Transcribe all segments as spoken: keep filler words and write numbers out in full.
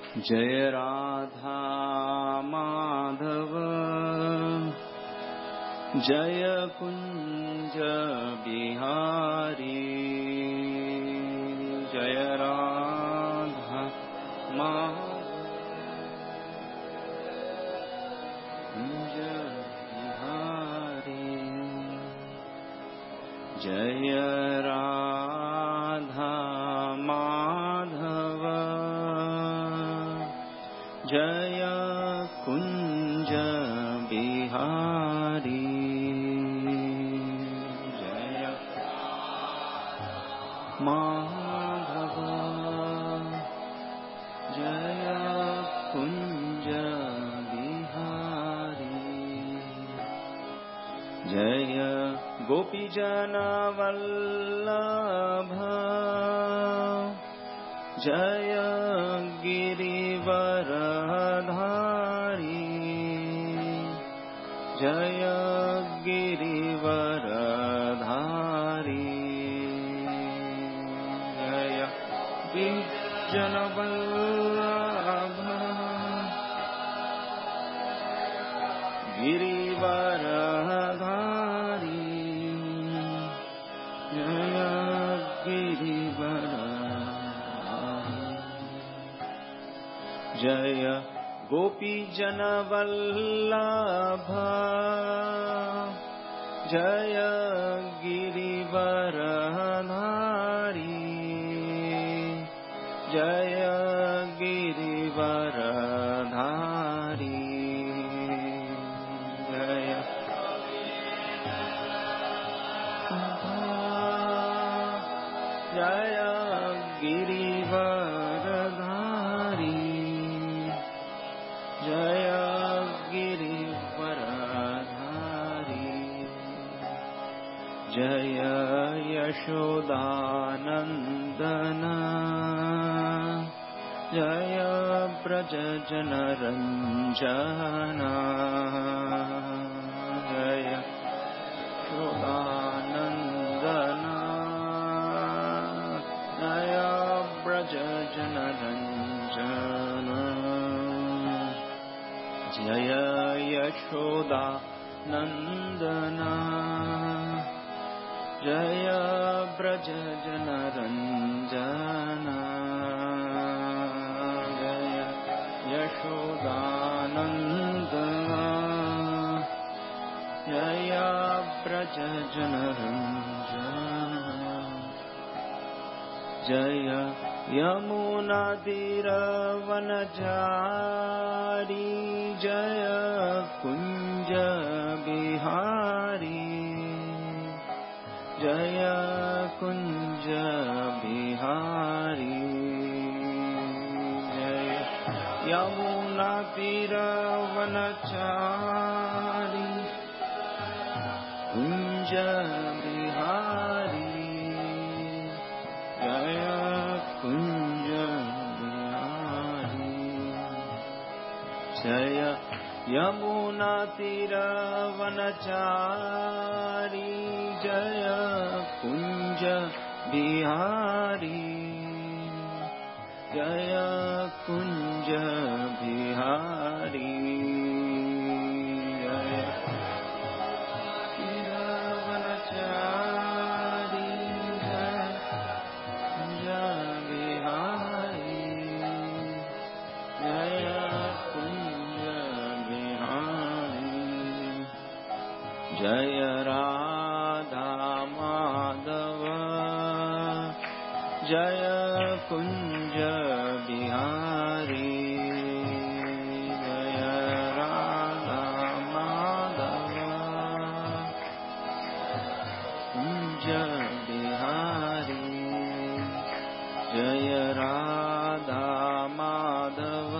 जय राधा माधव जय कुंज बिहारी जय राधा माधव कुंज बिहारी जय राधा माधव जय कुंज बिहारी जय माधव जय कुंज बिहारी जय गोपीजन वल्लभ जय गिरिवरधारी जय गिरिवरधारी जय गोपीजन वल्लभ गिरिवरधारी जय गिरिवरधारी जय गोपीजन वल्लभ जय गिरिवरधारी जय गिरिवरधारी जय जय गिरिवरधारी जय गिरिवरधारी जय यशोदानंदन जय ब्रजजनरंजन जय यशोदानंदन जय ब्रजजनरंजन जय यशोदा नंदन जय ब्रजजनरंजन जय यशोदानंदन जय ब्रजजनरंजन जय यमुनातीरवनचारी जय कुंज बिहारी जय कुंज बिहारी जय यमुनातीरवनचारी कुंज बिहारी जय कुंज बिहारी जय यमुनातीरवनचारी जय कुंज बिहारी जय कुंज बिहारी जय तीरवनचारी जय कुंज बिहारी जय कुंज बिहारी जय राधा माधव जय कुंज बिहारी जय राधा माधव कुंज बिहारी जय राधा माधव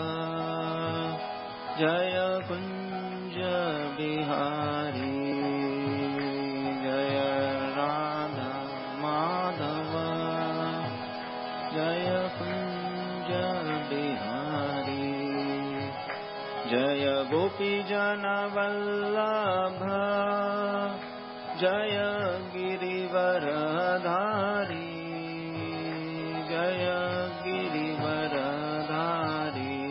जय कुंज बिहारी जय राधा माधव जय कुंज बिहारी जय गोपीजन वल्लभ जय गिरिवरधारी जय गिरिवरधारी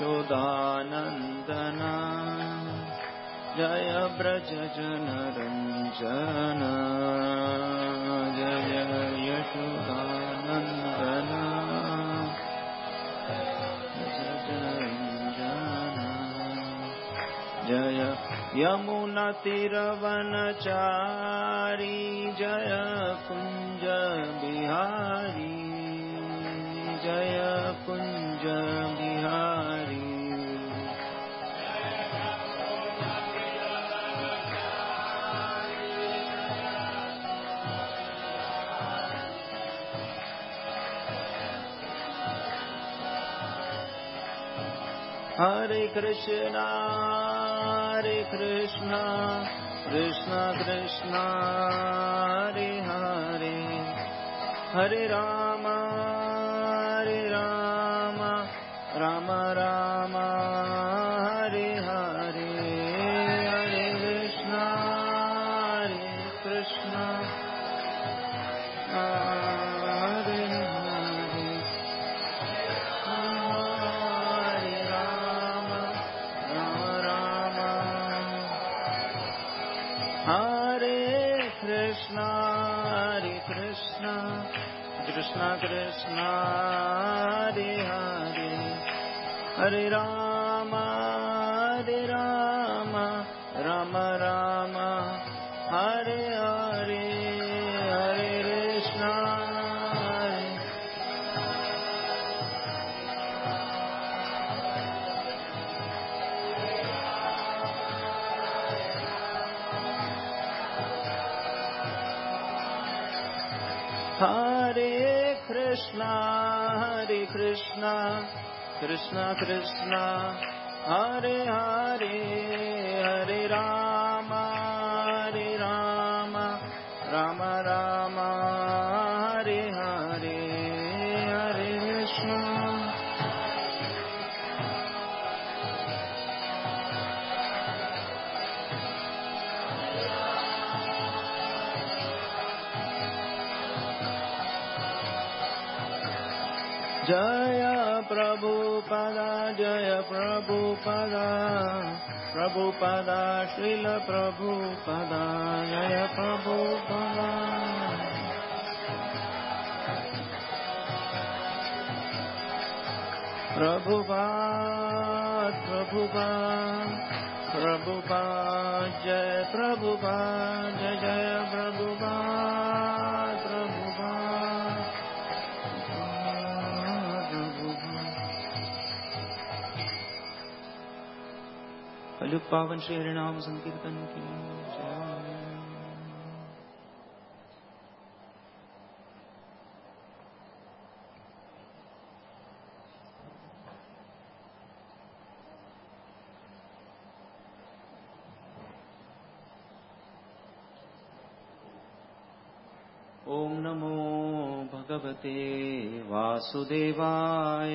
यशोदानन्दना जय व्रज जनरञ्जन जय यशोदानन्दना जय यमुनातिरवनचारी जय कुञ्ज बिहारी जय कुञ्ज बिहारी हरे कृष्णा हरे कृष्णा कृष्णा कृष्णा हरे हरे हरे राम हरे राम राम राम हरे हरे हरे कृष्णा हरे कृष्णा हरे हरे हरे राम राम राम हरे कृष्णा हरे कृष्णा कृष्णा कृष्णा हरे हरे हरे राम हरे राम राम राम हरे हरे हरे कृष्णा हरे कृष्णा हरे कृष्णा कृष्णा कृष्णा हरे हरे हरे राम हरे राम राम राम हरे हरे हरे कृष्णा जय प्रभुपदा जय प्रभुपदा प्रभुपदा श्रील प्रभुपदा जय प्रभुपदा प्रभुपाद प्रभुपाद प्रभुपाद जय प्रभुपाद जय जय प्रभुपाद प्रभुपाद कलयुग पावन श्री हरिनाम संकीर्तन की जय। ओम नमो भगवते वासुदेवाय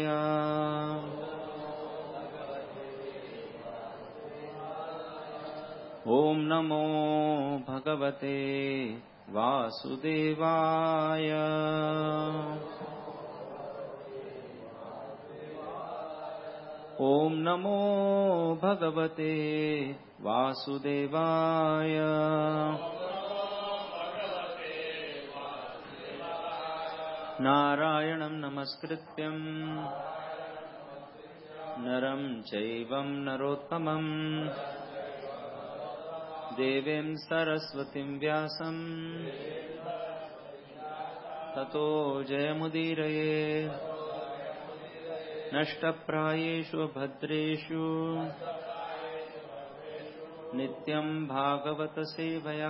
ओम नमो भगवते वासुदेवाय ओम नमो भगवते वासुदेवाय नारायणं नमस्कृत्यं नरं चैवं नरोत्तमं देवीं सरस्वतीं व्यासं ततो जयमुदीरये नष्टप्रायेषु भद्रेषु नित्यं भागवत सेवया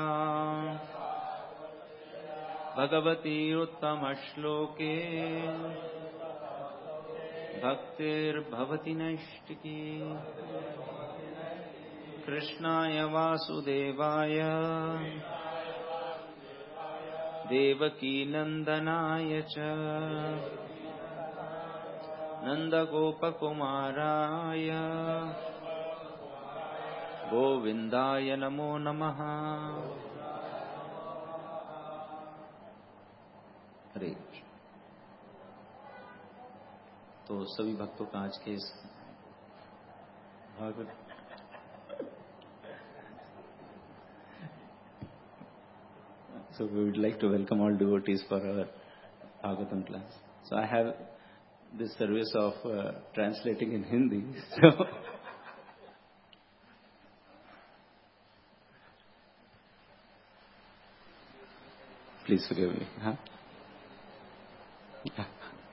भगवती उत्तमश्लोके भक्तिर्भवति नैष्टिकी कृष्णाय वासुदेवाय देवकी नंदनाय च नंदगोपकुमाराय गोविंदाय नमो नमः। हरे तो सभी भक्तों का आज के इस Bhagavad. So we would like to welcome all devotees for our Bhagavatam class. So I have this service of uh, translating in Hindi. So please forgive me. Huh? Yeah.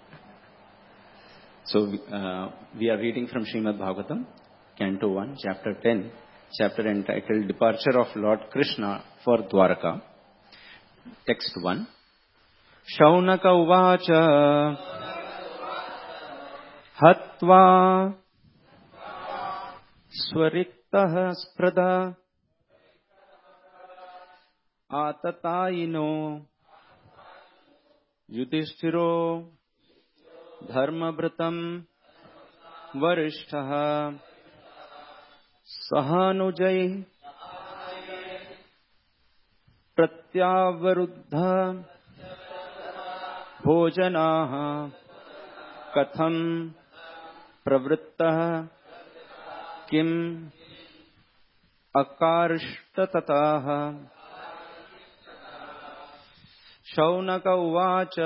So uh, we are reading from Srimad Bhagavatam, Canto one, Chapter ten, chapter entitled Departure of Lord Krishna for Dwaraka. Text one. Shaunaka uvacha hatva swariktah sprada आततायिनो युधिष्ठिरो धर्मव्रतं वरिष्ठः सहानुजैः प्रत्यावरुद्ध भोजनाः कथं प्रवृत्तः किम् अकार्ष्टतताः शौनक उवाच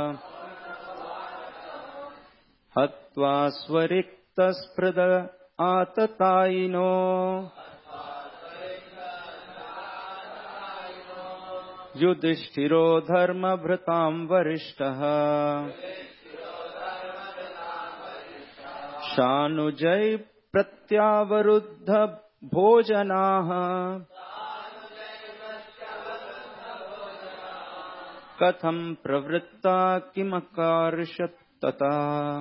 हत्वा स्वरिक्तस्पृद आततायिनो युधिष्ठिरो धर्मभृतां वरिष्ठः शानुजै प्रत्यावरुद्ध भोजनाः कथं प्रवृत्ता किमकार्षत् तथा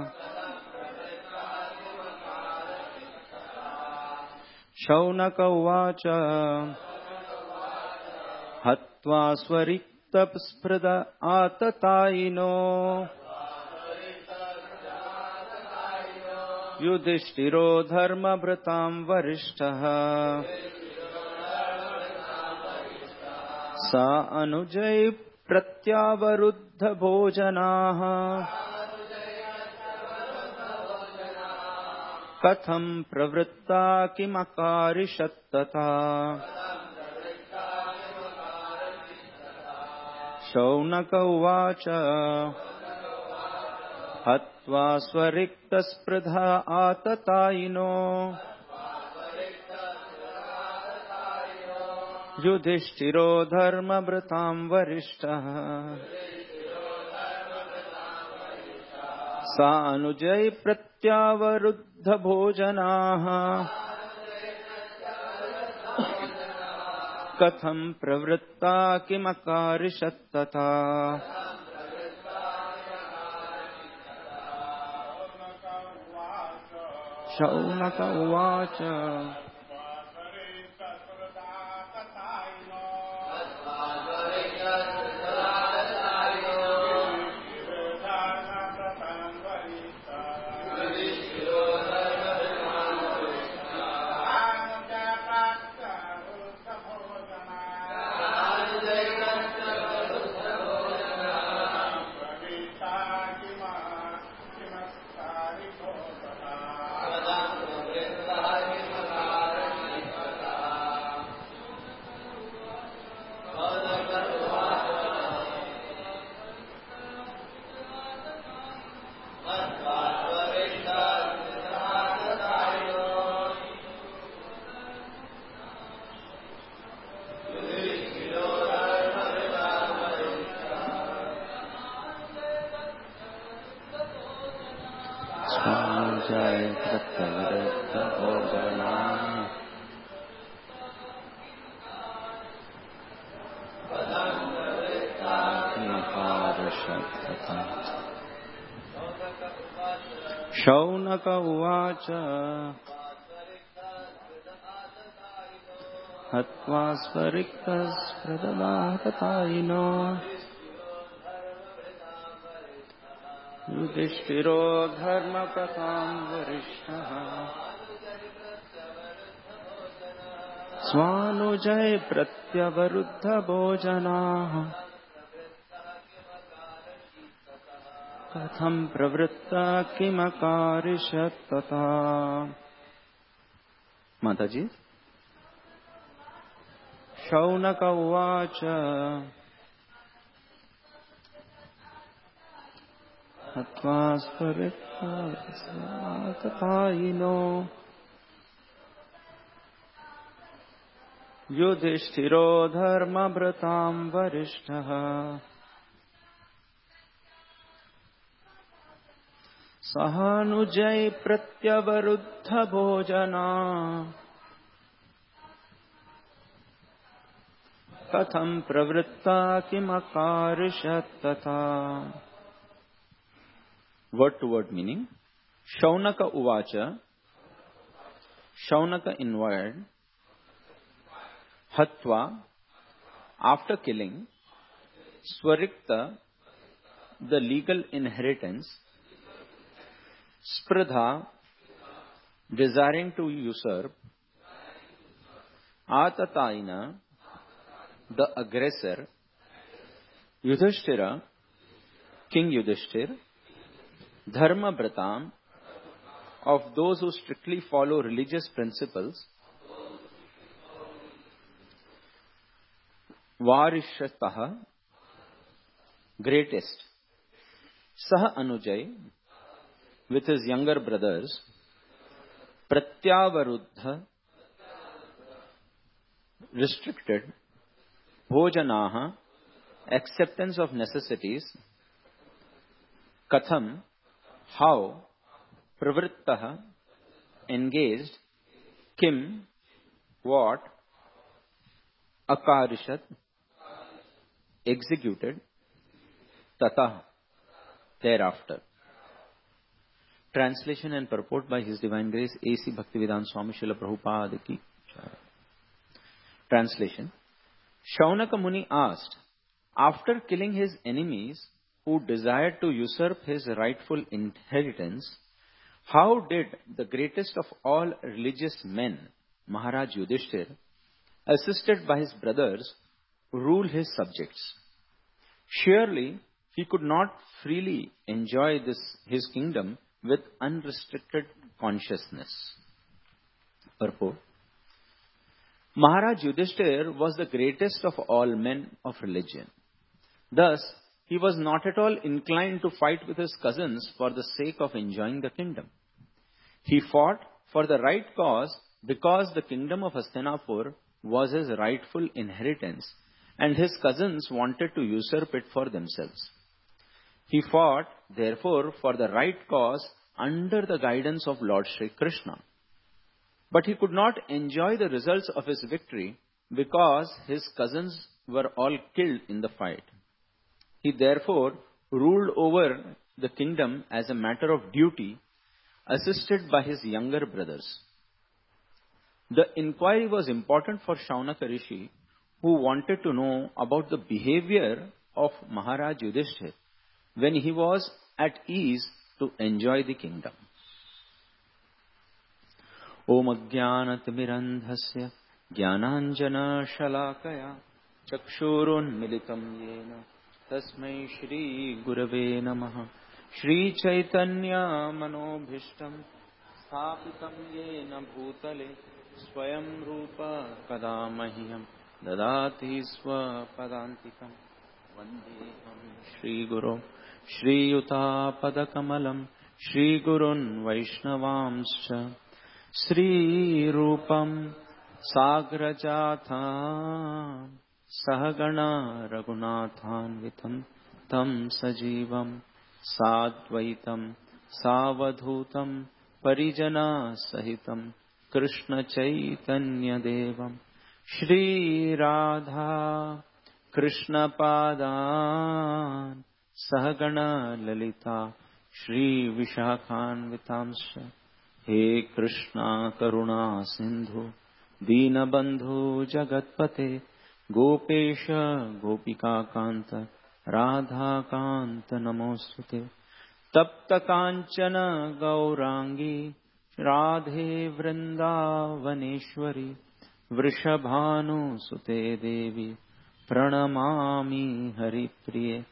शौनक उवाच हत्वा स्वरिक्तस्पृद आततायिनो युधिष्ठिरो धर्मभृतां वरिष्ठः सा अनुजै प्रत्यावरुद्ध भोजनाः कथं प्रवृत्ता किमकारिषत् तथा शौनक उवाच हत्वा स्वरिक्तस्पृधा आततायिनो युधिष्ठिरो धर्मभृतां वरिष्ठः सा अनुजै प्रत्यावरुद्ध भोजनाः कथं प्रवृत्ता किमकारिषत् तथा शौनक उवाच शौनक उवाच हत्वा स्वरिक्तस्पृदमाततायिनो युधिष्ठिरो धर्मप्रतां वरिष्ठः स्वानुजै प्रत्यवरुद्ध भोजनाः कथं प्रवृत्ता किमकारिषत् तथा Mataji. Shaunaka uvacha Atmasparittatayino Yudhishthiro dharma vratam varishtaha Sahanujay pratyavaruddha bhojana Katham pravritta kimakarishat tatha. Word to word meaning. Shaunaka uvacha. Shaunaka inquired. Hatva, after killing. Swarikta, the legal inheritance. Spradha, desiring to usurp. Atataina, the aggressor. Yudhishthira, King Yudhishthir. Dharma Bratam, of those who strictly follow religious principles. Varishataha, greatest. Saha Anujay, with his younger brothers. Pratyavaruddha, restricted. Bhojanaha, acceptance of necessities. Katham, how. Pravrittaha, engaged. Kim, what. Akarishat, executed. Tata, thereafter. Translation and purport by His Divine Grace A C Bhaktivedanta Swami Srila Prabhupada ki. Translation. Shaunaka Muni asked, after killing his enemies who desired to usurp his rightful inheritance, how did the greatest of all religious men, Maharaj Yudhishthir, assisted by his brothers, rule his subjects? Surely he could not freely enjoy this his kingdom with unrestricted consciousness. Purport. Maharaj Yudhishthir was the greatest of all men of religion. Thus, he was not at all inclined to fight with his cousins for the sake of enjoying the kingdom. He fought for the right cause because the kingdom of Hastinapur was his rightful inheritance and his cousins wanted to usurp it for themselves. He fought, therefore, for the right cause under the guidance of Lord Shri Krishna. But he could not enjoy the results of his victory because his cousins were all killed in the fight. He therefore ruled over the kingdom as a matter of duty, assisted by his younger brothers. The inquiry was important for Shaunaka Rishi, who wanted to know about the behavior of Maharaj Yudhishthir when he was at ease to enjoy the kingdom. Om Ajnanatimirandhasya Jnananjana Shalakaya Chakshurun Militam Yena Tasmai Shri Gurave Namaha Shri Chaitanya Manobhishtam Sthapitam Yena Bhutale Swayam Rupa Kadamahyam Dadati Swa Padantikam Vandeham Shri Guru Shri Yuta Padakamalam Shri Gurun Vaishnavamscha Shri Rupam Sagrajatha Sahagana Raghunathan Vitam Tam Sajivam Sadvaitam Savadhutam Parijana Sahitam Krishna Chaitanya Devam Shri Radha Krishna Padan Sahagana Lalita Shri Vishakhan Vitamsha He Krishna Karuna Sindhu Deenabandhu Jagatpate Gopesha Gopika Kanta Radha Kanta Namostute Tapta Kanchana Gaurangi Radhe Vrindavaneshwari Vrishabhanu Sute Devi Pranamami Haripriye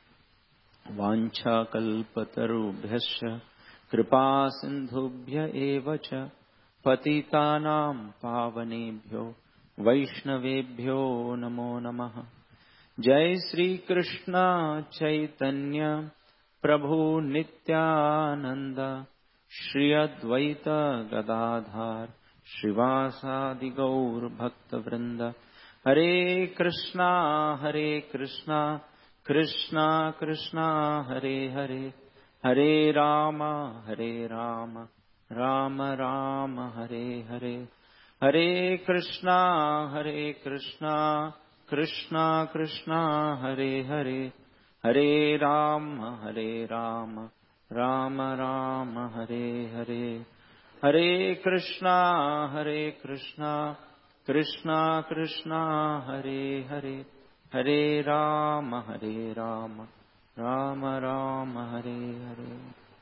Vancha Kalpatarubhyasya Kripa Sindhubhya Evacha पतितानां पावनेभ्यो वैष्णवेभ्यो नमो नमः। जय श्री कृष्ण चैतन्य प्रभु नित्यानंद श्री अद्वैत गदाधर श्रीवासादि गौर भक्त वृंद। हरे कृष्णा हरे कृष्णा कृष्णा कृष्णा हरे हरे, हरे राम हरे राम राम राम हरे हरे। हरे कृष्णा हरे कृष्णा कृष्णा कृष्णा हरे हरे, हरे राम हरे राम राम राम हरे हरे। हरे कृष्णा हरे कृष्णा कृष्णा कृष्णा हरे हरे, हरे राम हरे Ram Ram Ram Hare Hare.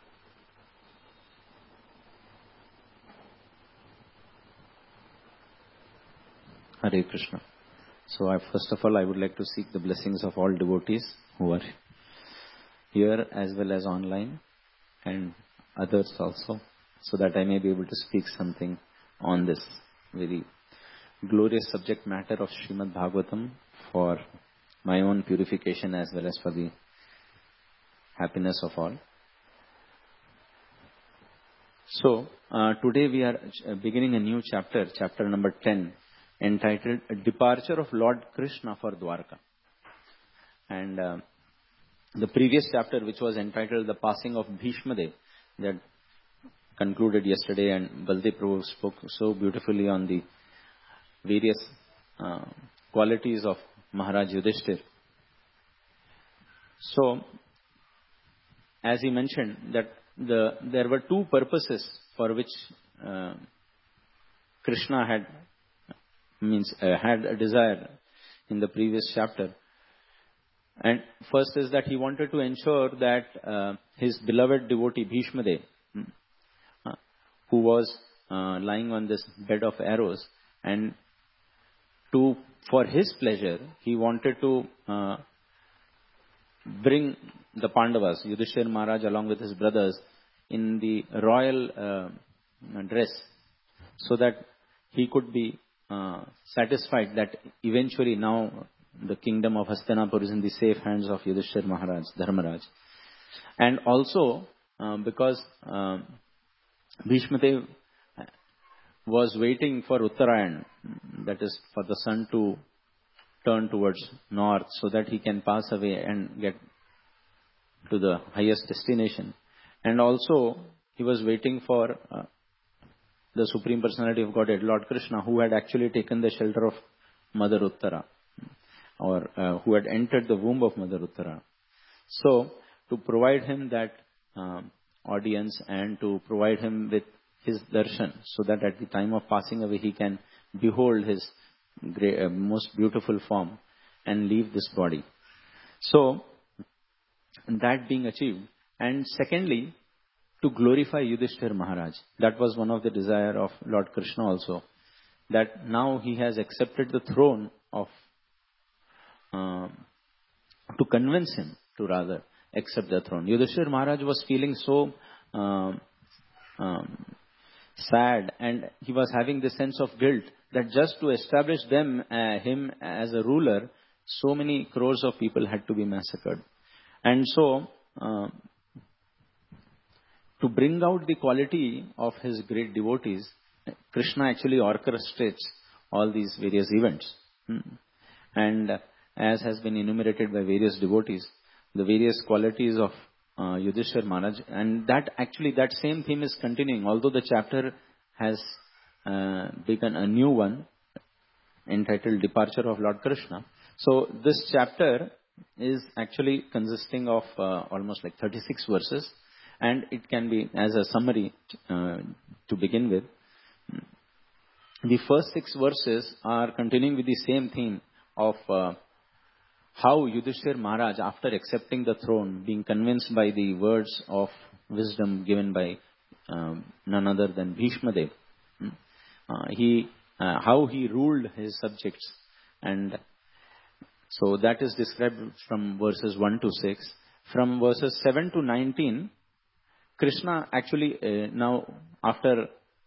Hare Krishna. So I, first of all, I would like to seek the blessings of all devotees who are here as well as online and others also, so that I may be able to speak something on this very glorious subject matter of Srimad Bhagavatam for my own purification as well as for the happiness of all. So uh, today we are beginning a new chapter, chapter number ten, entitled Departure of Lord Krishna for Dwarka. And uh, the previous chapter, which was entitled The Passing of Bhishmadev, that concluded yesterday, and Baldev Prabhu spoke so beautifully on the various uh, qualities of Maharaj Yudhishthir. So, as he mentioned, that the there were two purposes for which uh, Krishna had means uh, had a desire in the previous chapter. And first is that he wanted to ensure that uh, his beloved devotee Bhishmadev, uh, who was uh, lying on this bed of arrows, and to for his pleasure he wanted to uh, bring the Pandavas, Yudhishthira Maharaj along with his brothers, in the royal uh, dress, so that he could be uh, satisfied that eventually now the kingdom of Hastinapur is in the safe hands of Yudhishthira Maharaj, Dharmaraj. And also uh, because uh, Bhishmadev was waiting for Uttarayan, that is for the sun to turn towards north, so that he can pass away and get to the highest destination. And also he was waiting for uh, the Supreme Personality of Godhead, Lord Krishna, who had actually taken the shelter of Mother Uttara, or uh, who had entered the womb of Mother Uttara. So, to provide him that uh, audience and to provide him with his darshan, so that at the time of passing away he can behold his great, uh, most beautiful form and leave this body. So, that being achieved. And secondly, to glorify Yudhishthira Maharaj. That was one of the desire of Lord Krishna also, that now he has accepted the throne of, uh, to convince him to rather accept the throne. Yudhishthira Maharaj was feeling so um, um, sad, and he was having this sense of guilt that just to establish them, uh, him as a ruler, so many crores of people had to be massacred. And so, uh, to bring out the quality of his great devotees, Krishna actually orchestrates all these various events. And as has been enumerated by various devotees, the various qualities of uh, Yudhishthira Maharaj, and that actually that same theme is continuing, although the chapter has uh, begun a new one entitled Departure of Lord Krishna. So this chapter is actually consisting of uh, almost like thirty-six verses, and it can be as a summary uh, to begin with. The first six verses are continuing with the same theme of uh, how Yudhishthira Maharaj, after accepting the throne, being convinced by the words of wisdom given by um, none other than Bhishmadev, uh, he uh, how he ruled his subjects. And so that is described from verses one to six. From verses seven to nineteen, Krishna actually uh, now, after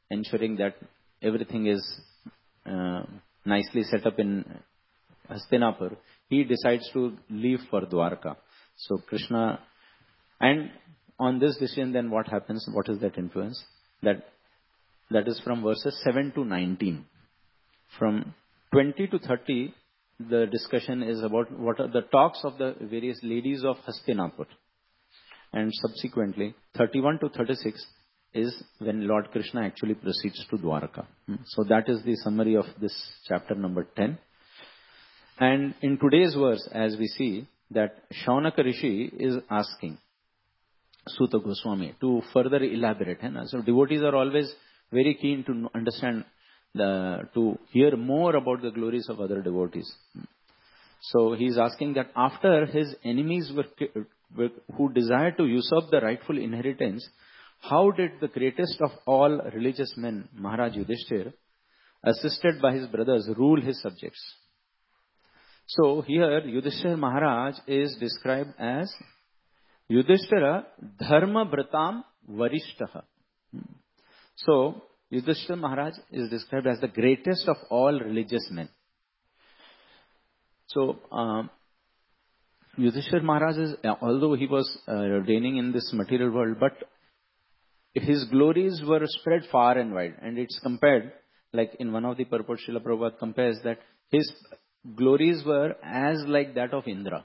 ensuring that everything is uh, nicely set up in Hastinapur, he decides to leave for Dwarka. So Krishna, and on this decision, then what happens? What is that influence? That that is from verses seven to nineteen. From twenty to thirty, the discussion is about what are the talks of the various ladies of Hastinapur. And subsequently, thirty-one to thirty-six is when Lord Krishna actually proceeds to Dwarka. So that is the summary of this chapter number ten. And in today's verse, as we see, that Shaunaka Rishi is asking Suta Goswami to further elaborate. Hai na? So devotees are always very keen to understand, the, to hear more about the glories of other devotees. So he is asking that after his enemies were, were who desired to usurp the rightful inheritance, how did the greatest of all religious men, Maharaj Yudhishthir, assisted by his brothers, rule his subjects? So here Yudhishthir Maharaj is described as Yudhishthira Dharma Vratam Varishtaha. So Yudhishthira Maharaj is described as the greatest of all religious men. So um, Yudhishthira Maharaj is, although he was uh, reigning in this material world, but his glories were spread far and wide. And it's compared, like in one of the purports, Srila Prabhupada compares that his glories were as like that of Indra.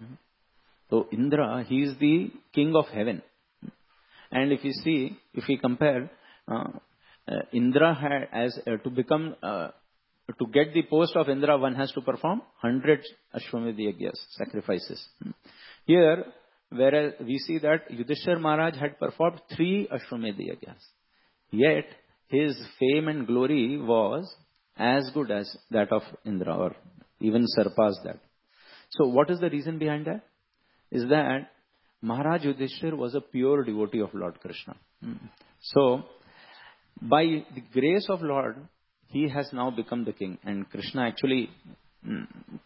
So Indra, he is the king of heaven. And if you see, if we compare, uh, uh, Indra had, as uh, to become, uh, to get the post of Indra, one has to perform one hundred Ashwamedh Yagyas, sacrifices. Here, whereas we see that Yudhishthira Maharaj had performed three Ashwamedh Yagyas. Yet, his fame and glory was as good as that of Indra, or even surpassed that. So what is the reason behind that? Is that Maharaj Yudhishthir was a pure devotee of Lord Krishna. So, by the grace of Lord, he has now become the king. And Krishna actually mm,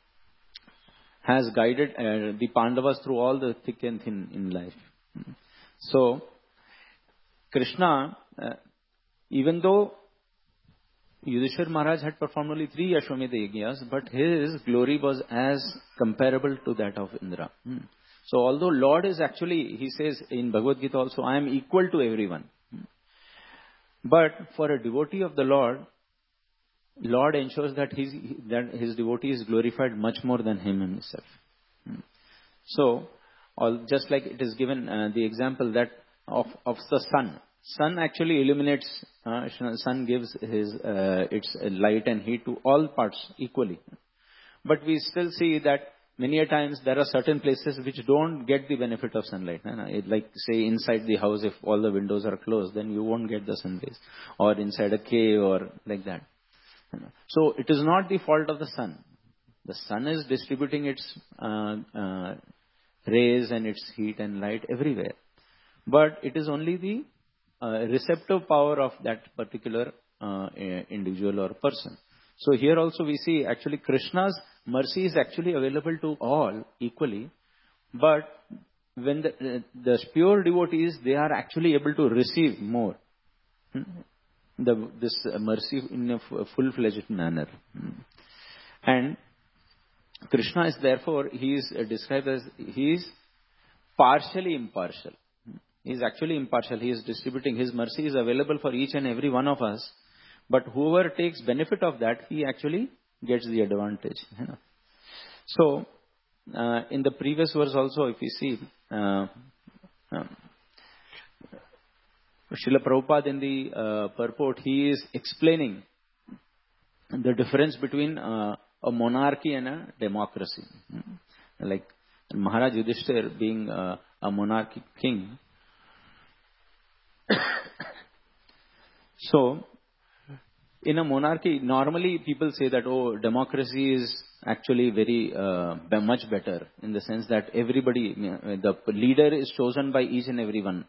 has guided uh, the Pandavas through all the thick and thin in life. So, Krishna, uh, even though Yudhishthira Maharaj had performed only three Ashwamedh Yagyas, but his glory was as comparable to that of Indra. Hmm. So although Lord is actually, he says in Bhagavad Gita also, I am equal to everyone. Hmm. But for a devotee of the Lord, Lord ensures that his, that his devotee is glorified much more than him himself. Hmm. So, all, just like it is given uh, the example that of, of the sun. Sun actually illuminates, uh, sun gives his uh, its light and heat to all parts equally. But we still see that many a times there are certain places which don't get the benefit of sunlight. Like say inside the house, if all the windows are closed, then you won't get the sun rays. Or inside a cave or like that. So it is not the fault of the sun. The sun is distributing its uh, uh, rays and its heat and light everywhere. But it is only the Uh, receptive power of that particular uh, individual or person. So here also we see actually Krishna's mercy is actually available to all equally. But when the, the pure devotees, they are actually able to receive more. The, this mercy in a full-fledged manner. And Krishna is therefore, he is described as, he is partially impartial. He is actually impartial. He is distributing. His mercy is available for each and every one of us. But whoever takes benefit of that, he actually gets the advantage. So, uh, in the previous verse also, if we see, uh, uh, Srila Prabhupada in the uh, purport, he is explaining the difference between uh, a monarchy and a democracy. Like Maharaj Yudhishthir being uh, a monarchic king. So, in a monarchy, normally people say that, oh, democracy is actually very uh, much better in the sense that everybody, the leader is chosen by each and every one.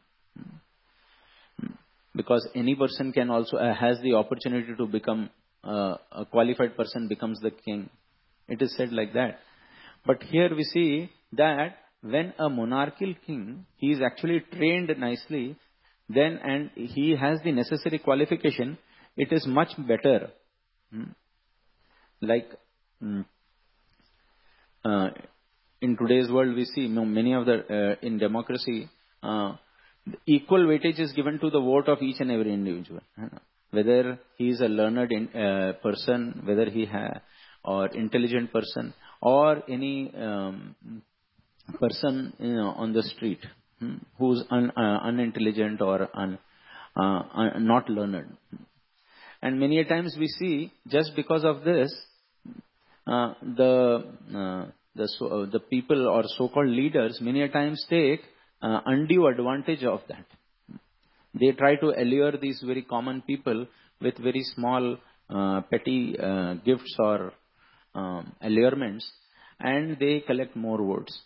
Because any person can also, uh, has the opportunity to become, uh, a qualified person becomes the king. It is said like that. But here we see that when a monarchical king, he is actually trained nicely then and he has the necessary qualification, it is much better. Hmm. Like mm, uh, in today's world, we see many of the uh, in democracy, uh, equal weightage is given to the vote of each and every individual. Whether he is a learned in, uh, person, whether he ha or intelligent person, or any um, person you know, on the street hmm, who's un, uh, unintelligent or un, uh, un, not learned. And many a times we see, just because of this, uh, the uh, the so, uh, the people or so-called leaders many a times take uh, undue advantage of that. They try to allure these very common people with very small uh, petty uh, gifts or um, allurements, and they collect more votes.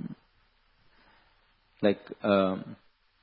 Like um,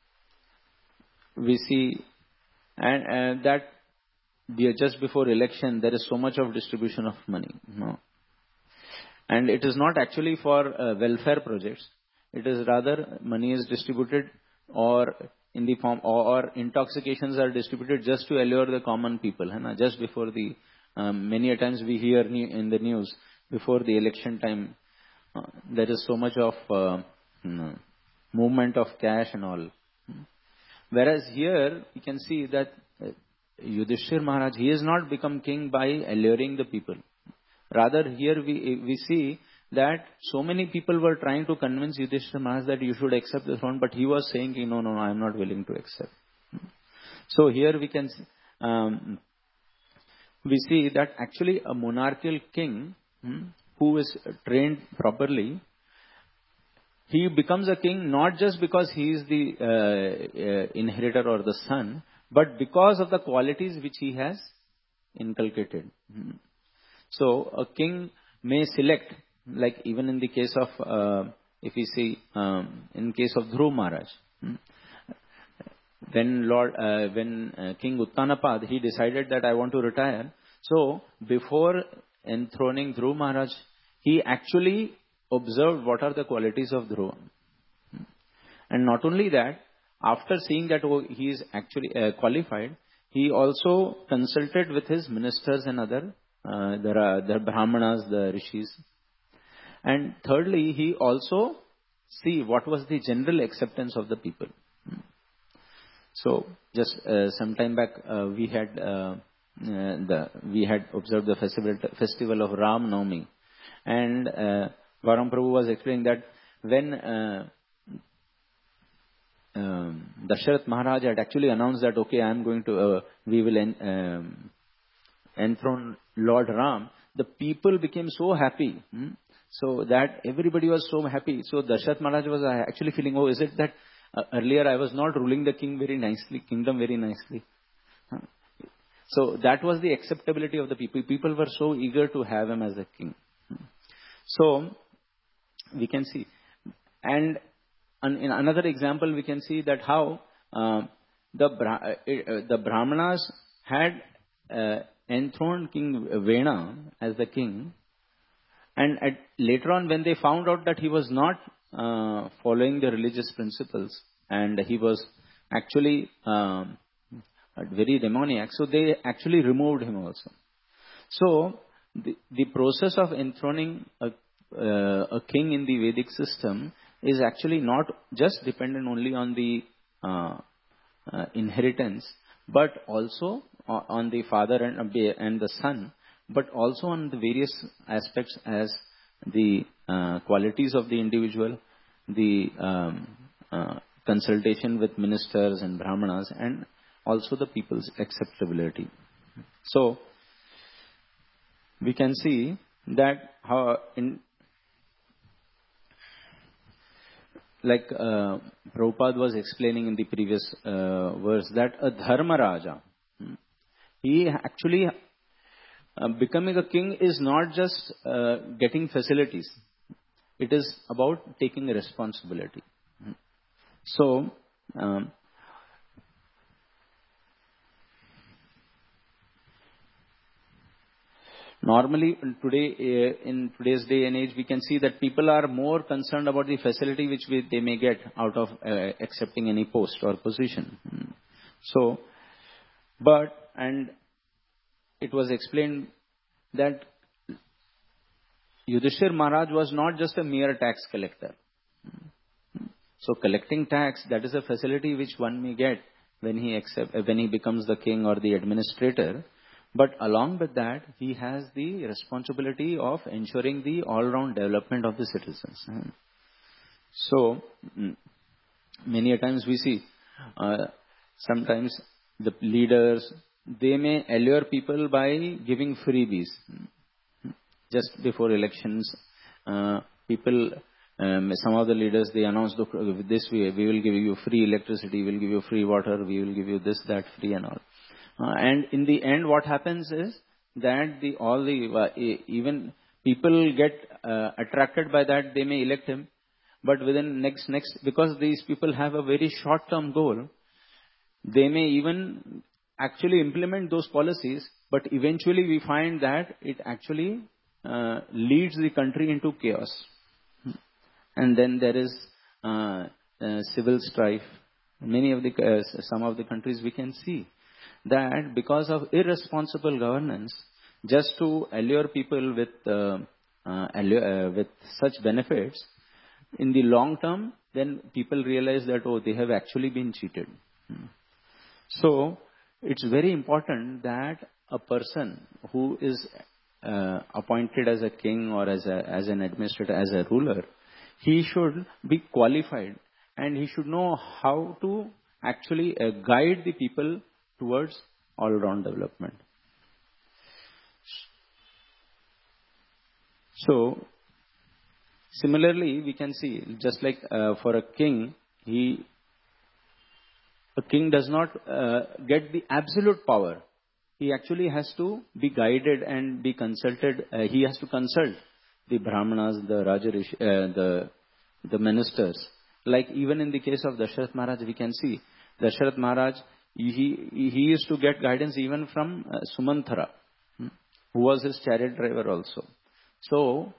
we see, and uh, that just before election there is so much of distribution of money. No. And it is not actually for uh, welfare projects. It is rather money is distributed or in the form or, or intoxications are distributed just to allure the common people. Hai na? Just before the, um, many a times we hear in the news, before the election time, uh, there is so much of uh, hmm, movement of cash and all. Whereas here, you can see that uh, Yudhishthir Maharaj, he has not become king by alluring the people. Rather, here we we see that so many people were trying to convince Yudhishthira Maharaj that you should accept the throne, but he was saying, no, no, no, I am not willing to accept. So here we can um, we see that actually a monarchical king hmm, who is trained properly, he becomes a king not just because he is the uh, uh, inheritor or the son, but because of the qualities which he has inculcated. Hmm. So a king may select, like even in the case of, uh, if we see, um, in case of Dhruv Maharaj, hmm, when Lord, uh, when uh, King Uttanapad, he decided that I want to retire. So before enthroning Dhruv Maharaj, he actually observed what are the qualities of Dhruva. And not only that, after seeing that oh, he is actually uh, qualified, he also consulted with his ministers and other Uh, there are the Brahmanas, the Rishis. And thirdly, he also see what was the general acceptance of the people. So just uh, some time back, uh, we had uh, uh, the we had observed the festival festival of Ram Navami, and uh, Gauranga Prabhu was explaining that when uh, um, Dasharath Maharaj had actually announced that okay, I am going to uh, we will en- um, enthrone Lord Ram, the people became so happy, hmm? so that everybody was so happy. So Dasharath Maharaj was actually feeling, oh, is it that uh, earlier I was not ruling the king very nicely, kingdom very nicely? Huh? So that was the acceptability of the people. People were so eager to have him as a king. Hmm? So we can see, and in another example, we can see that how uh, the Bra- uh, the Brahmanas had uh, enthroned King Vena as the king, and at, later on when they found out that he was not uh, following the religious principles and he was actually um, very demoniac, so they actually removed him also. So the, the process of enthroning a, uh, a king in the Vedic system is actually not just dependent only on the uh, uh, inheritance, but also on the father and, and the son, but also on the various aspects as the uh, qualities of the individual, the um, uh, consultation with ministers and Brahmanas, and also the people's acceptability. So we can see that how in like uh, Prabhupada was explaining in the previous uh, verse that a Dharma Raja, he actually uh, becoming a king is not just uh, getting facilities. It is about taking responsibility. So, um, normally today, uh, in today's day and age, we can see that people are more concerned about the facility which we, they may get out of uh, accepting any post or position. So, but, and it was explained that Yudhishthir Maharaj was not just a mere tax collector. So collecting tax, that is a facility which one may get when he accept, when he becomes the king or the administrator. But along with that, he has the responsibility of ensuring the all-round development of the citizens. So many a times we see, uh, sometimes the leaders, they may allure people by giving freebies. Just before elections, uh, people, um, some of the leaders, they announce, this way, we will give you free electricity, we will give you free water, we will give you this, that, free and all. Uh, and in the end, what happens is that the all the, uh, even people get uh, attracted by that, they may elect him, but within next, next, because these people have a very short-term goal, they may even actually implement those policies, but eventually we find that it actually uh, leads the country into chaos. And then there is uh, uh, civil strife. Many of the, uh, some of the countries we can see that because of irresponsible governance, just to allure people with, uh, uh, allure, uh, with such benefits, in the long term, then people realize that, oh, they have actually been cheated. So, it's very important that a person who is uh, appointed as a king or as, a, as an administrator, as a ruler, he should be qualified and he should know how to actually uh, guide the people towards all-round development. So, similarly, we can see, just like uh, for a king, he a king does not uh, get the absolute power. He actually has to be guided and be consulted. Uh, he has to consult the Brahmanas, the Rajarishi, uh, the the ministers. Like even in the case of Dasharath Maharaj, we can see Dasharath Maharaj, he he used to get guidance even from uh, Sumanthara, who was his chariot driver also. So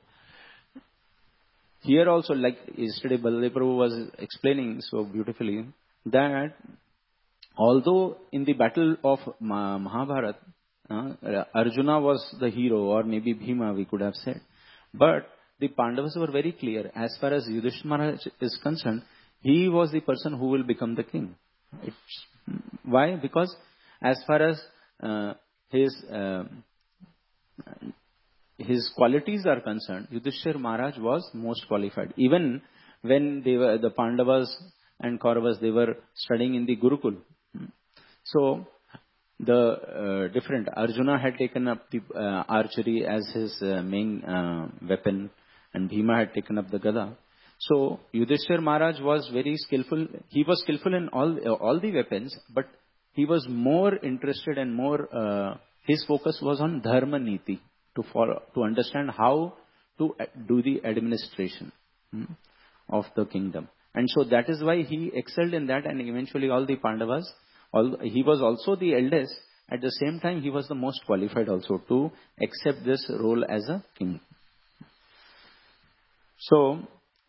here also, like yesterday Baladev Prabhu was explaining so beautifully, that although in the battle of Mahabharata, uh, Arjuna was the hero, or maybe Bhima we could have said, but the Pandavas were very clear. As far as Yudhishthira Maharaj is concerned, he was the person who will become the king. It's, why? Because as far as uh, his uh, his qualities are concerned, Yudhishthira Maharaj was most qualified. Even when they were the Pandavas and Kauravas, they were studying in the Gurukul. So the uh, different Arjuna had taken up the uh, archery as his uh, main uh, weapon, and Bhima had taken up the Gada. So Yudhishthira Maharaj was very skillful. He was skillful in all uh, all the weapons, but he was more interested and more. Uh, his focus was on Dharma Niti, to follow, to understand how to do the administration hmm, of the kingdom. And so that is why he excelled in that, and eventually all the Pandavas, all, he was also the eldest. At the same time, he was the most qualified also to accept this role as a king. So,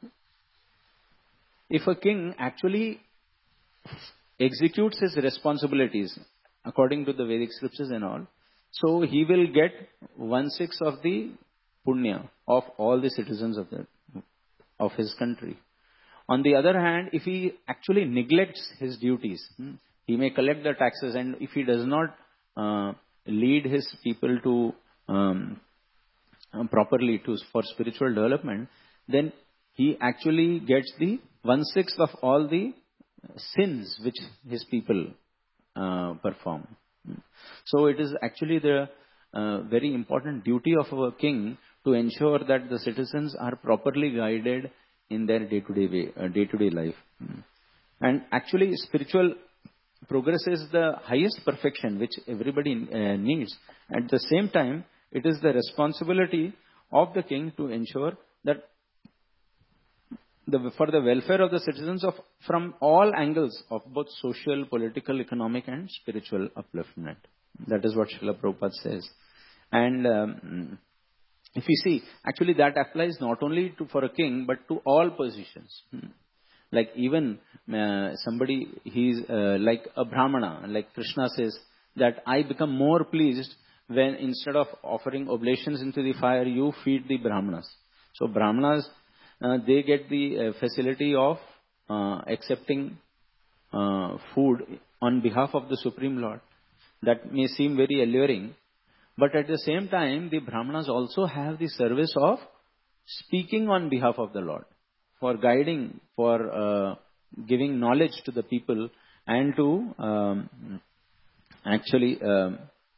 if a king actually executes his responsibilities according to the Vedic scriptures and all, so he will get one-sixth of the punya of all the citizens of the of his country. On the other hand, if he actually neglects his duties, he may collect the taxes, and if he does not uh, lead his people to um, uh, properly to for spiritual development, then he actually gets the one-sixth of all the sins which his people uh, perform. So it is actually the uh, very important duty of our king to ensure that the citizens are properly guided in their day-to-day way, uh, day-to-day life. And actually, spiritual progress is the highest perfection which everybody uh, needs. At the same time, it is the responsibility of the king to ensure that the, for the welfare of the citizens of from all angles of both social, political, economic and spiritual upliftment. That is what Srila Prabhupada says. And um, if you see, actually that applies not only to for a king, but to all positions. Like even uh, somebody, he's uh, like a Brahmana, like Krishna says, that I become more pleased when instead of offering oblations into the fire, you feed the Brahmanas. So Brahmanas, uh, they get the uh, facility of uh, accepting uh, food on behalf of the Supreme Lord. That may seem very alluring, but at the same time, the Brahmanas also have the service of speaking on behalf of the Lord, for guiding, for uh, giving knowledge to the people, and to um, actually um,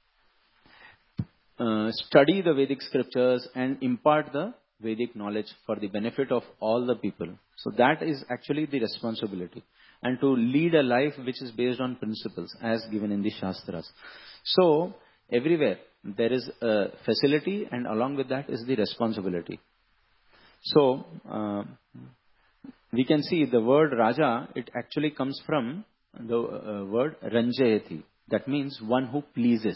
uh, study the Vedic scriptures and impart the Vedic knowledge for the benefit of all the people. So that is actually the responsibility. And to lead a life which is based on principles as given in the Shastras. So everywhere there is a facility, and along with that is the responsibility. So uh, we can see the word Raja, it actually comes from the uh, word Ranjayati. That means one who pleases.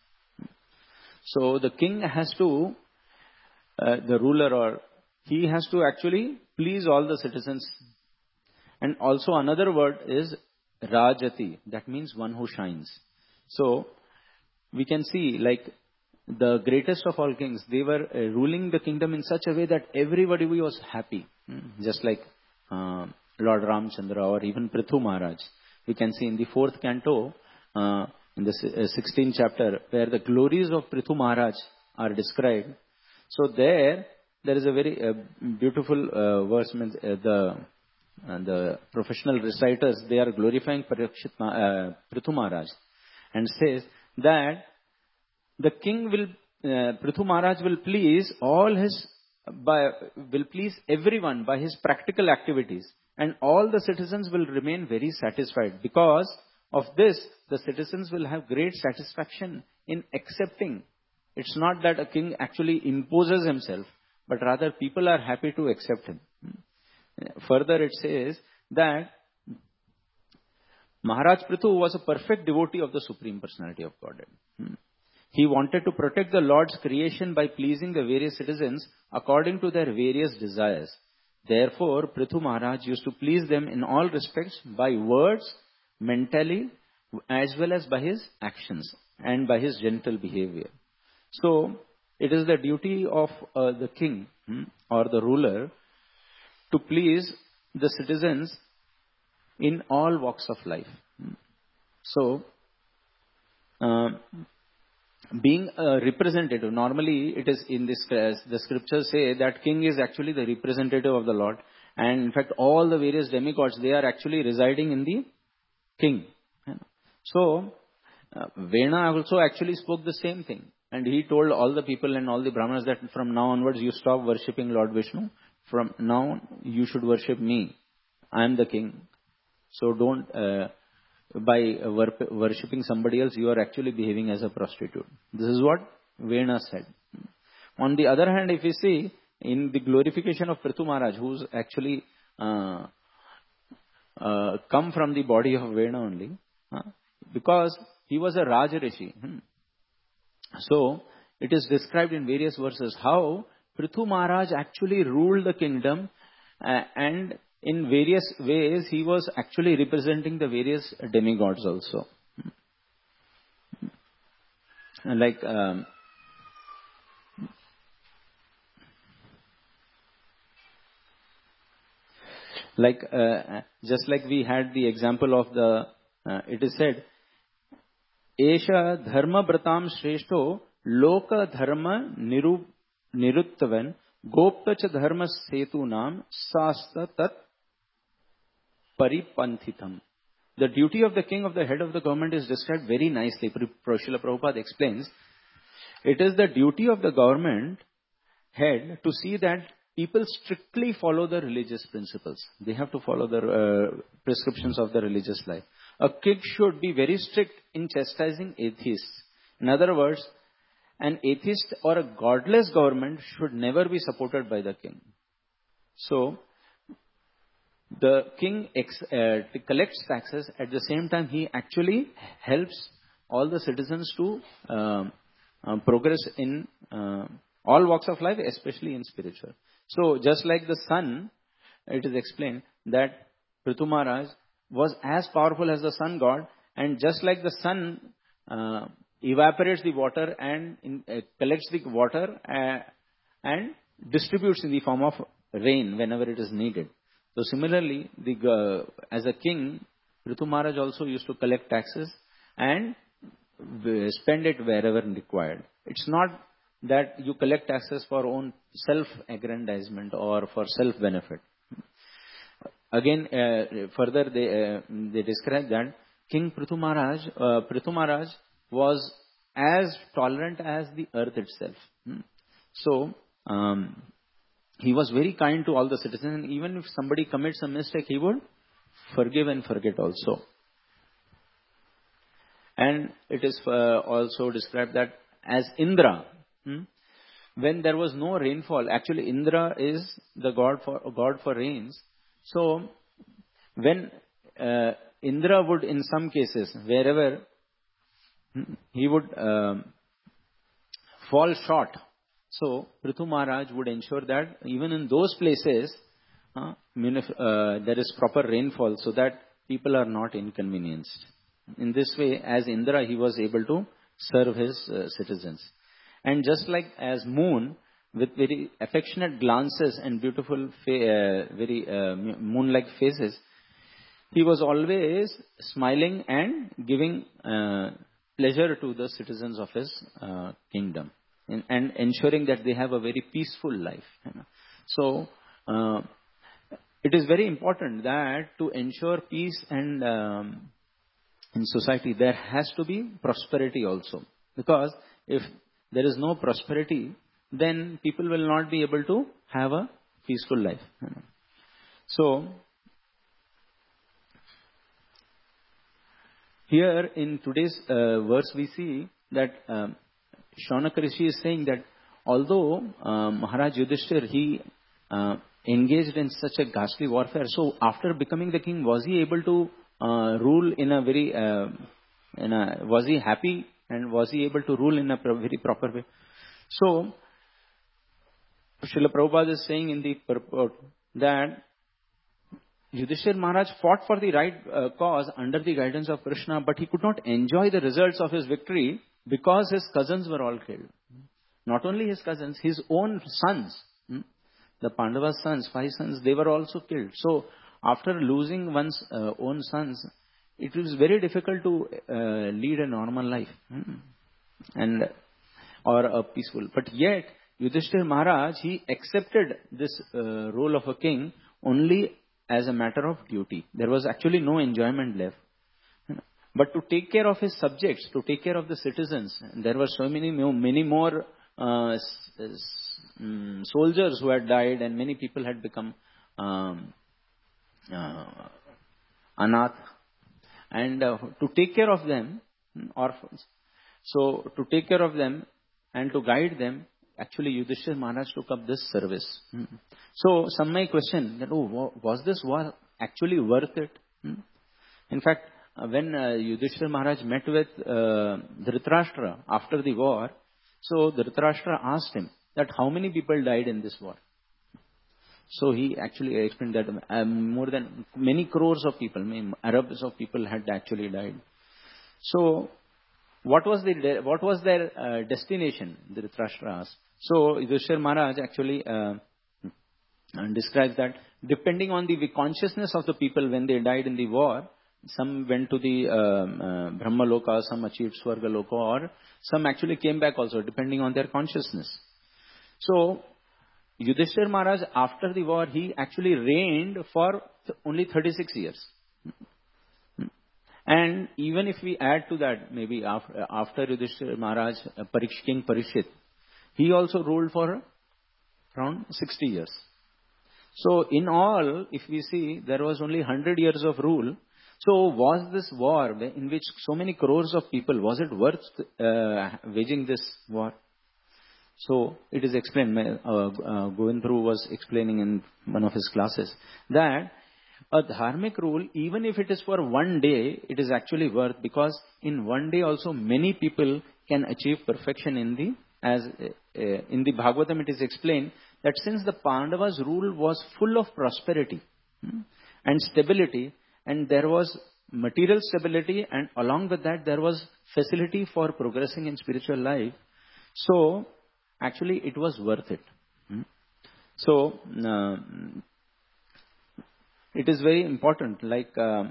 So the king has to, uh, the ruler, or he has to actually please all the citizens. And also another word is Rajati. That means one who shines. So we can see, like, the greatest of all kings, they were uh, ruling the kingdom in such a way that everybody was happy. Just like uh, Lord Ramchandra or even Prithu Maharaj. We can see in the fourth canto, uh, in the sixteenth chapter, where the glories of Prithu Maharaj are described. So there, there is a very uh, beautiful uh, verse, means, uh, the And the professional reciters, they are glorifying Parikshit, uh, Prithu Maharaj, and says that the king will, uh, Prithu Maharaj will please all his, by, will please everyone by his practical activities, and all the citizens will remain very satisfied. Because of this, the citizens will have great satisfaction in accepting. It's not that a king actually imposes himself, but rather people are happy to accept him. Further, it says that Maharaj Prithu was a perfect devotee of the Supreme Personality of Godhead. He wanted to protect the Lord's creation by pleasing the various citizens according to their various desires. Therefore, Prithu Maharaj used to please them in all respects by words, mentally, as well as by his actions and by his gentle behavior. So, it is the duty of uh, the king hmm, or the ruler to please the citizens in all walks of life. So, uh, being a representative, normally it is in this, the scriptures say that king is actually the representative of the Lord. And in fact, all the various demigods, they are actually residing in the king. So, uh, Vena also actually spoke the same thing. And he told all the people and all the Brahmanas that from now onwards you stop worshipping Lord Vishnu. From now you should worship me. I am the king. So don't, uh, by wor- worshipping somebody else, you are actually behaving as a prostitute. This is what Vena said. On the other hand, if we see in the glorification of Prithu Maharaj, who's actually uh, uh, come from the body of Vena only, uh, because he was a Raj Rishi. Hmm. So it is described in various verses how Prithu Maharaj actually ruled the kingdom, uh, and in various ways he was actually representing the various demigods also. Like um, like uh, just like we had the example of the, uh, it is said, Esha dharma bratam shreshto loka dharma niru niruttavan goptacha dharma setu nam sasta tat paripanthitam. The duty of the king, of the head of the government, is described very nicely. Srila Prabhupada explains, it is the duty of the government head to see that people strictly follow the religious principles. They have to follow the uh, prescriptions of the religious life. A king should be very strict in chastising atheists. In other words, an atheist or a godless government should never be supported by the king. So, the king ex, uh, collects taxes. At the same time, he actually helps all the citizens to uh, uh, progress in uh, all walks of life, especially in spiritual. So, just like the sun, it is explained that Prithu Maharaj, was as powerful as the sun god, and just like the sun uh, evaporates the water and in, uh, collects the water uh, and distributes in the form of rain whenever it is needed. So similarly, the, uh, as a king, Prithu Maharaj also used to collect taxes and spend it wherever required. It's not that you collect taxes for own self-aggrandizement or for self-benefit. Again, uh, further they, uh, they describe that King Prithu Maharaj, uh, Prithu Maharaj was as tolerant as the earth itself. Hmm. So, um, he was very kind to all the citizens, and even if somebody commits a mistake, he would forgive and forget also. And it is uh, also described that as Indra, hmm, when there was no rainfall, actually Indra is the god for god for rains. So when uh, Indra would, in some cases, wherever he would uh, fall short, so Prithu Maharaj would ensure that even in those places uh, uh, there is proper rainfall, so that people are not inconvenienced. In this way, as Indra, he was able to serve his uh, citizens. And just like as moon, with very affectionate glances and beautiful, fa- uh, very uh, moon-like faces, he was always smiling and giving uh, pleasure to the citizens of his uh, kingdom, and, and ensuring that they have a very peaceful life. You know. So, uh, it is very important that to ensure peace and um, in society, there has to be prosperity also. Because if there is no prosperity, then people will not be able to have a peaceful life. You know. So, here in today's uh, verse, we see that um, Shaunak Rishi is saying that although uh, Maharaj Yudhishthir, he uh, engaged in such a ghastly warfare, so after becoming the king, was he able to uh, rule in a very, uh, in a, was he happy and was he able to rule in a pro- very proper way? So, Srila Prabhupada is saying in the purport that Yudhishthir Maharaj fought for the right uh, cause under the guidance of Krishna, but he could not enjoy the results of his victory because his cousins were all killed. Not only his cousins, his own sons, hmm, the Pandavas' sons, five sons, they were also killed. So, after losing one's uh, own sons, it was very difficult to uh, lead a normal life, hmm, and or a peaceful. But yet, Yudhishthir Maharaj, he accepted this uh, role of a king only as a matter of duty. There was actually no enjoyment left. But to take care of his subjects, to take care of the citizens, there were so many, many more uh, s- s- um, soldiers who had died, and many people had become um, uh, anath. And uh, to take care of them, orphans. So to take care of them and to guide them, actually Yudhishthir Maharaj took up this service. Hmm. So some may question that, oh, was this war actually worth it? Hmm. In fact, uh, when uh, Yudhishthir Maharaj met with uh, Dhritarashtra after the war, so Dhritarashtra asked him that how many people died in this war. So he actually explained that um, more than many crores of people, I mean, Arabs of people had actually died. So what was the what was their uh, destination? Dhritarashtra asked. So Yudhishthir Maharaj actually uh, describes that depending on the consciousness of the people when they died in the war, some went to the um, uh, Brahma Loka, some achieved Swarga Loka, or some actually came back also, depending on their consciousness. So Yudhishthir Maharaj, after the war, he actually reigned for only thirty-six years. And even if we add to that, maybe after, after Yudhishthir Maharaj, uh, Parish, King Parikshit, he also ruled for around sixty years. So in all, if we see, there was only one hundred years of rule. So was this war in which so many crores of people, was it worth uh, waging this war? So it is explained, uh, uh, Govind Prabhu was explaining in one of his classes, that a dharmic rule, even if it is for one day, it is actually worth, because in one day also many people can achieve perfection in the, as uh, in the Bhagavatam it is explained that since the Pandavas' rule was full of prosperity, hmm, and stability, and there was material stability, and along with that there was facility for progressing in spiritual life. So actually it was worth it. Hmm? So uh, it is very important, like uh,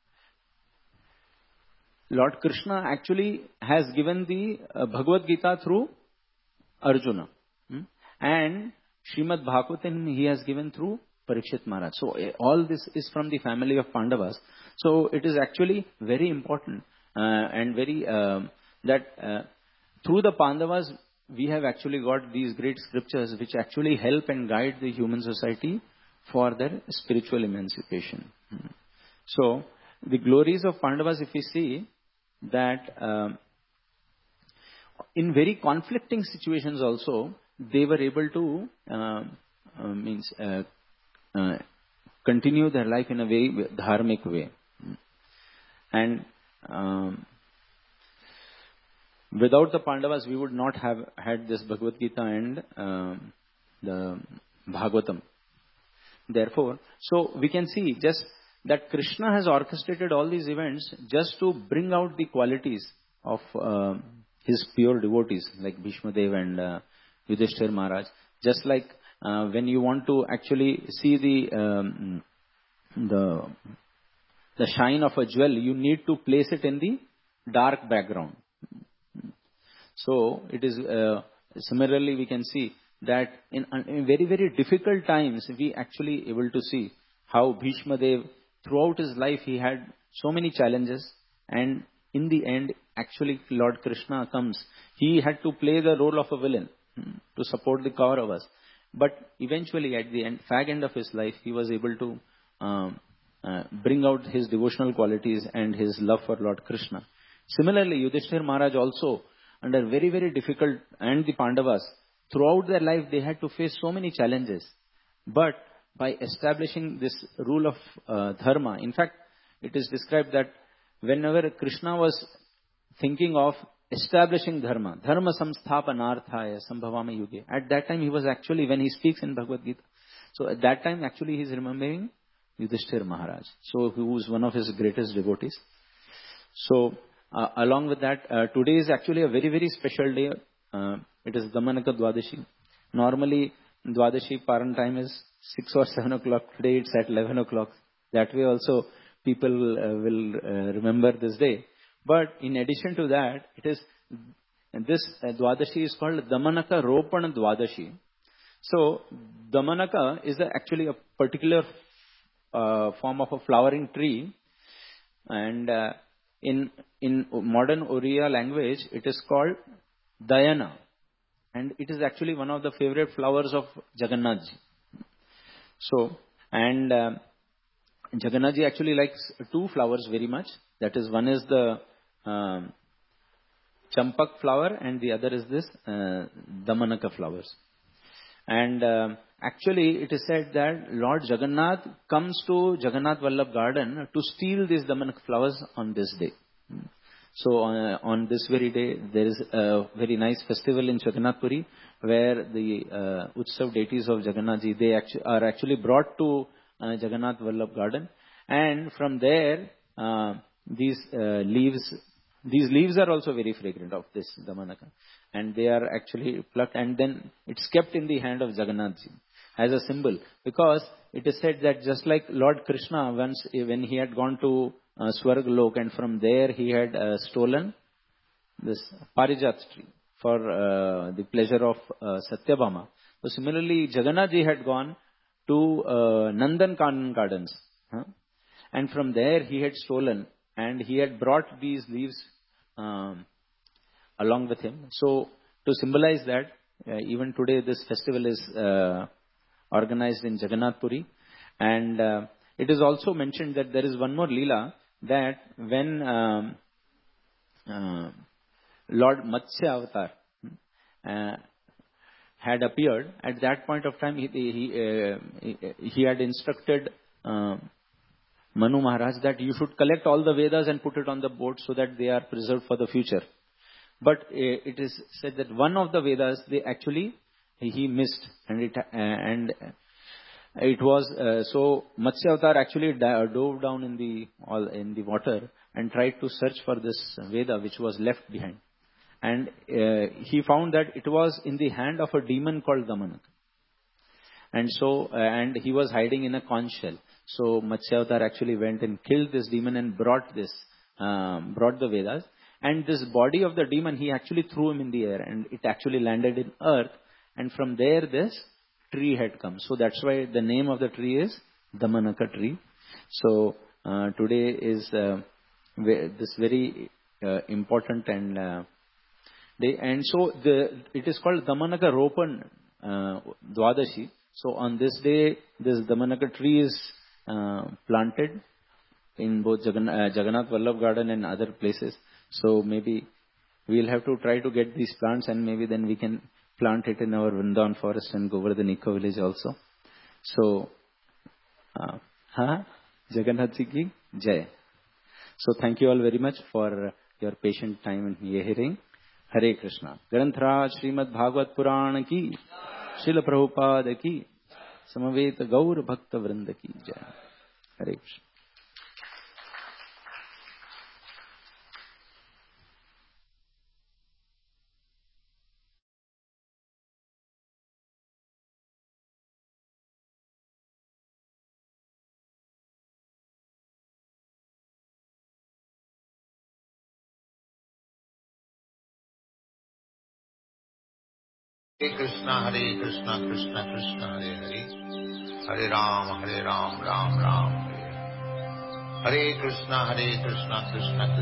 Lord Krishna actually has given the uh, Bhagavad Gita through Arjuna. Hmm? And Srimad Bhagavatam he has given through Parikshit Maharaj. So uh, all this is from the family of Pandavas. So it is actually very important uh, and very uh, that uh, through the Pandavas we have actually got these great scriptures which actually help and guide the human society for their spiritual emancipation. Hmm. So the glories of Pandavas, if we see that uh, in very conflicting situations also, they were able to uh, uh, means uh, uh, continue their life in a very dharmic way. And um, without the Pandavas, we would not have had this Bhagavad Gita and uh, the Bhagavatam. Therefore, so we can see just that Krishna has orchestrated all these events just to bring out the qualities of uh, his pure devotees like Bhishma Dev and uh, Yudhishthir Maharaj. Just like uh, when you want to actually see the um, the the shine of a jewel, you need to place it in the dark background. So it is uh, similarly we can see that in, in very very difficult times we actually able to see how Bhishma Dev throughout his life he had so many challenges, and in the end actually Lord Krishna comes. He had to play the role of a villain to support the Kauravas, but eventually at the end, fag end of his life, he was able to um, uh, bring out his devotional qualities and his love for Lord Krishna. Similarly, Yudhishthir Maharaj also under very very difficult, and the Pandavas throughout their life they had to face so many challenges, but by establishing this rule of uh, dharma, in fact it is described that whenever Krishna was thinking of establishing dharma, dharma samsthapanarthaya sambhavama yuge, at that time he was actually, when he speaks in Bhagavad Gita, so at that time actually he is remembering Yudhishthir Maharaj, so who is one of his greatest devotees. So uh, along with that, uh, today is actually a very very special day. Uh, it is Damanaka Dwadashi. Normally Dwadashi Paran time is six or seven o'clock. Today it's at eleven o'clock. That way also people uh, will uh, remember this day. But in addition to that, it is this uh, Dwadashi is called Damanaka Ropana Dwadashi. So Damanaka is a, actually a particular uh, form of a flowering tree, and uh, in in modern Oriya language it is called Dayana, and it is actually one of the favorite flowers of Jagannath Ji. So and uh, Jagannath Ji actually likes two flowers very much. That is, one is the um, champak flower and the other is this uh, Damanaka flowers. And uh, actually it is said that Lord Jagannath comes to Jagannath Vallabh garden to steal these Damanaka flowers on this day. So on, on this very day there is a very nice festival in Jagannath Puri where the uh, Utsav deities of Jagannath Ji, they actu- are actually brought to uh, Jagannath Vallabh garden, and from there uh, these uh, leaves These leaves are also very fragrant of this Damanaka, and they are actually plucked and then it's kept in the hand of Jagannath Ji as a symbol, because it is said that just like Lord Krishna once when he had gone to uh, Swarg Lok and from there he had uh, stolen this Parijat tree for uh, the pleasure of uh, Satyabhama. So similarly Jagannath Ji had gone to uh, Nandan Kanan gardens, huh? And from there he had stolen and he had brought these leaves um, along with him. So to symbolize that, uh, even today this festival is uh, organized in Jagannath Puri. And uh, it is also mentioned that there is one more Leela, that when um, uh, Lord Matsya Avatar uh, had appeared, at that point of time he, he, uh, he, he had instructed uh, Manu Maharaj that you should collect all the Vedas and put it on the board so that they are preserved for the future. But uh, it is said that one of the Vedas, they actually, he missed, and it, uh, and It was uh, so Matsya Avatar actually di- dove down in the all in the water and tried to search for this Veda which was left behind, and uh, he found that it was in the hand of a demon called Damanaka, and so uh, and he was hiding in a conch shell. So Matsya Avatar actually went and killed this demon and brought this um, brought the Vedas, and this body of the demon he actually threw him in the air, and it actually landed in earth, and from there this tree had come. So that's why the name of the tree is Damanaka tree. So uh, today is uh, ve- this very uh, important and uh, day, and so the it is called Damanaka Ropan uh, Dwadashi. So on this day, this Damanaka tree is uh, planted in both Jagan, uh, Jagannath Vallabh Garden and other places. So maybe we'll have to try to get these plants, and maybe then we can plant it in our Vrindavan forest and Govardhan Eco Village also. So, uh, huh? Jagannath Ji ki Jai. So thank you all very much for your patient time in hearing. Hare Krishna. Granthra Srimad Bhagavad Purana ki, Srila Prabhupada ki, Samaveta Gaur Bhakta Vrinda ki Jai. Hare Krishna. Hare Krishna, Hare Krishna, Krishna Krishna, Hare Hare, Hare Ram, Hare Ram, Ram Ram, Hare Hare. Hare Krishna, Hare Krishna, Krishna Krishna.